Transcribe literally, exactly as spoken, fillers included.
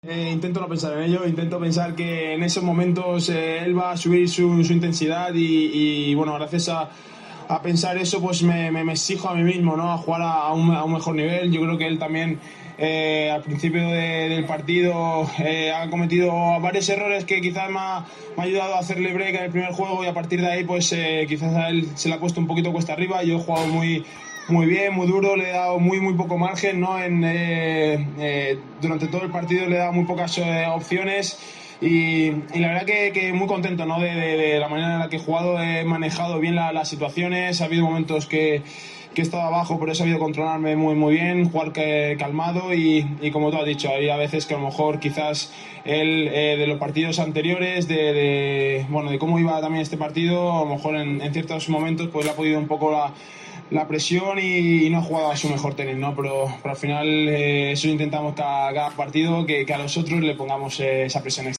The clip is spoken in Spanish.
Eh, intento no pensar en ello, intento pensar que en esos momentos eh, él va a subir su, su intensidad y, y, bueno, gracias a, a pensar eso pues me, me, me exijo a mí mismo, ¿no? A jugar a, a, un, a un mejor nivel. Yo creo que él también eh, al principio de, del partido eh, ha cometido varios errores que quizás me ha, me ha ayudado a hacerle break en el primer juego y a partir de ahí pues eh, quizás a él se le ha puesto un poquito cuesta arriba. Yo he jugado muy muy bien, muy duro, le he dado muy muy poco margen, ¿no? En, eh, eh, durante todo el partido le he dado muy pocas eh, opciones y, y la verdad que, que muy contento, ¿no? de, de, de la manera en la que he jugado, he manejado bien la, las situaciones, ha habido momentos que, que he estado abajo, pero he sabido controlarme muy muy bien, jugar que, calmado y, y como tú has dicho, hay a veces que a lo mejor quizás él eh, de los partidos anteriores, de, de, bueno, de cómo iba también este partido, a lo mejor en, en ciertos momentos pues le ha podido un poco la la presión y, y no ha jugado a su mejor tenis, ¿no? Pero, pero al final eh, eso intentamos cada, cada partido, que, que a los otros le pongamos eh, esa presión extra.